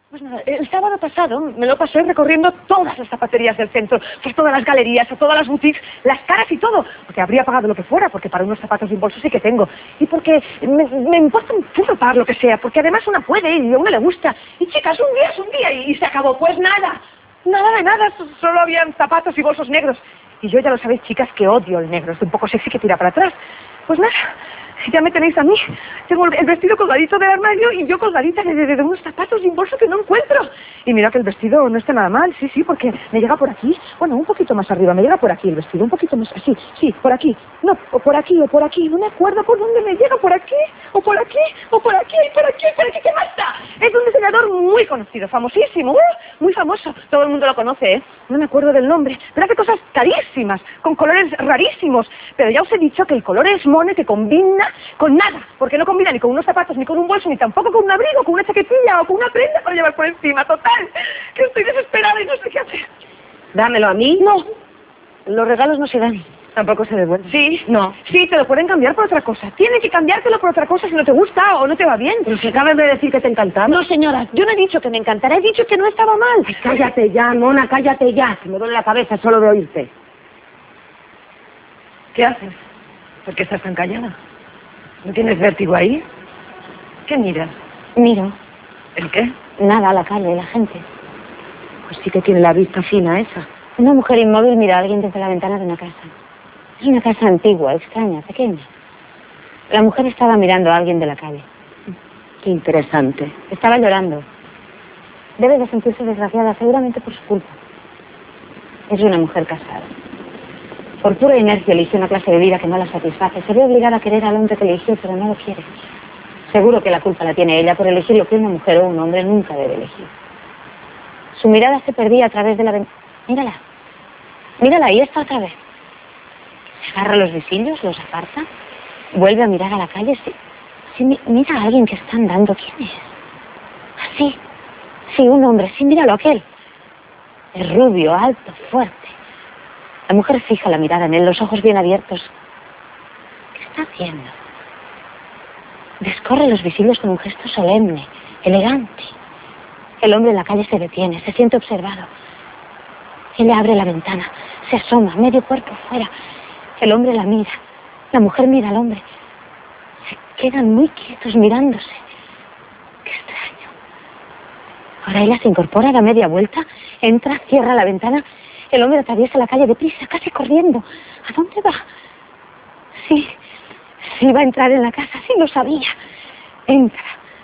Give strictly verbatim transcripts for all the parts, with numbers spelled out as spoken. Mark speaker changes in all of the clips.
Speaker 1: Pues nada, el sábado pasado me lo pasé recorriendo todas las zapaterías del centro, pues todas las galerías, a todas las boutiques, las caras y todo, porque habría pagado lo que fuera, porque para unos zapatos de un bolso sí que tengo, y porque me, me importa un puro pagar lo que sea, porque además una puede y a una le gusta, y chicas, un día es un día y, y se acabó, pues nada, nada de nada, solo habían zapatos y bolsos negros, y yo ya lo sabéis, chicas, que odio el negro, es un poco sexy que tira para atrás, pues nada. Ya me tenéis a mí. Tengo el vestido colgadito del armario y yo colgadita de, de, de unos zapatos y un bolso que no encuentro. Y mira que el vestido no está nada mal, sí, sí, porque me llega por aquí. Bueno, un poquito más arriba, me llega por aquí el vestido, un poquito más así, sí, por aquí. No, o por aquí, o por aquí, no me acuerdo por dónde me llega, por aquí, o por aquí, o por aquí, por aquí, por aquí, ¿qué más está? Es un diseñador muy conocido, famosísimo, uh, muy famoso. Todo el mundo lo conoce, ¿eh? No me acuerdo del nombre, pero hace cosas carísimas, con colores rarísimos. Pero ya os he dicho que el color es mono que combina con nada, porque no combina ni con unos zapatos, ni con un bolso, ni tampoco con un abrigo, con una chaquetilla o con una prenda para llevar por encima. Total, que estoy desesperada y no sé qué hacer.
Speaker 2: Dámelo a mí.
Speaker 1: No, los regalos no se dan.
Speaker 2: Tampoco se devuelve.
Speaker 1: Sí,
Speaker 2: No.
Speaker 1: Sí, te lo pueden cambiar por otra cosa. Tienen que cambiártelo por otra cosa si no te gusta o no te va bien.
Speaker 2: Pero si acabas de decir que te encantaba.
Speaker 1: No, señora, yo no he dicho que me encantara, he dicho que no estaba mal.
Speaker 2: Ay, cállate ya, mona, cállate ya, que me duele la cabeza solo de oírte.
Speaker 1: ¿Qué haces? ¿Por qué estás tan callada? ¿No tienes vértigo ahí? ¿Qué miras?
Speaker 3: Miro.
Speaker 1: ¿El qué?
Speaker 3: Nada, a la calle, la gente.
Speaker 2: Pues sí que tiene la vista fina esa.
Speaker 3: Una mujer inmóvil mira a alguien desde la ventana de una casa. Es una casa antigua, extraña, pequeña. La mujer estaba mirando a alguien de la calle.
Speaker 2: Qué interesante.
Speaker 3: Estaba llorando. Debe de sentirse desgraciada, seguramente por su culpa. Es una mujer casada. Por pura inercia eligió una clase de vida que no la satisface. Se ve obligada a querer al hombre que eligió, pero no lo quiere. Seguro que la culpa la tiene ella por elegir lo que una mujer o un hombre nunca debe elegir. Su mirada se perdía a través de la ventana. Mírala. Mírala, ahí está otra vez. Se agarra los visillos, los aparta, vuelve a mirar a la calle. Sí, sí, mira a alguien que está andando. ¿Quién es? Así. Sí, un hombre. Sí, míralo, aquel. Es rubio, alto, fuerte. La mujer fija la mirada en él, los ojos bien abiertos. ¿Qué está haciendo? Descorre los visillos con un gesto solemne, elegante. El hombre en la calle se detiene, se siente observado. Él abre la ventana, se asoma, medio cuerpo fuera. El hombre la mira, la mujer mira al hombre. Se quedan muy quietos mirándose. Qué extraño. Ahora ella se incorpora, da media vuelta, entra, cierra la ventana. El hombre atraviesa la calle deprisa, casi corriendo. ¿A dónde va? Sí, sí va a entrar en la casa, sí lo sabía. Entra.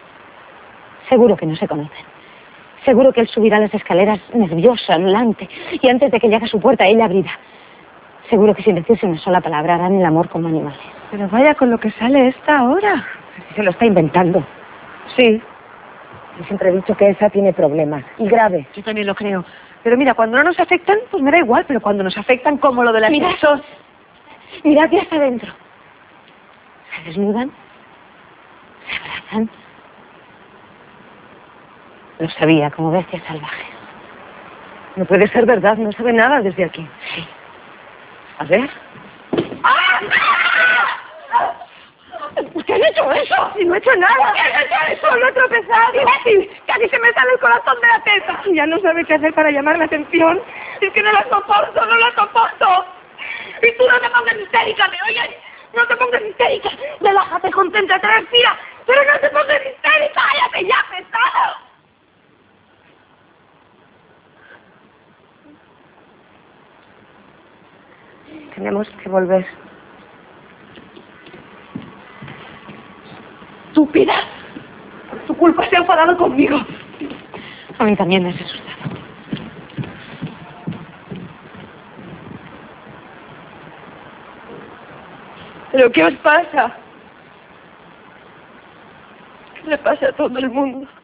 Speaker 3: Seguro que no se conocen. Seguro que él subirá las escaleras nervioso, anulante, y antes de que llegue a su puerta, ella abrirá. Seguro que sin decirse una sola palabra harán el amor como animales.
Speaker 1: Pero vaya con lo que sale esta hora.
Speaker 2: Se lo está inventando.
Speaker 1: Sí.
Speaker 2: Yo siempre he dicho que esa tiene problemas, y grave.
Speaker 1: Yo también lo creo. Pero mira, cuando no nos afectan, pues me da igual, pero cuando nos afectan, como lo de las...
Speaker 3: Mira,
Speaker 1: Eso...
Speaker 3: Mira hacia hasta adentro. Se desnudan, se abrazan. Lo sabía, como bestias salvajes.
Speaker 1: No puede ser verdad, no sabe nada desde aquí.
Speaker 3: Sí.
Speaker 1: A ver.
Speaker 3: ¿Por qué has hecho eso?
Speaker 1: Si no he hecho nada. ¿Qué has hecho eso? No he tropezado. Casi, casi se me sale el corazón de la teta. Y ya no sabe qué hacer para llamar la atención. Es que no la soporto, no la soporto. Y tú no te pongas histérica, ¿me oyes? No te pongas histérica. Relájate, concéntrate, respira. Pero no te pongas histérica. Cállate ya, pesado.
Speaker 2: Tenemos que volver.
Speaker 1: Estúpida. Por tu culpa se ha enfadado conmigo.
Speaker 3: A mí también me has asustado.
Speaker 1: ¿Pero qué os pasa? ¿Qué le pasa a todo el mundo?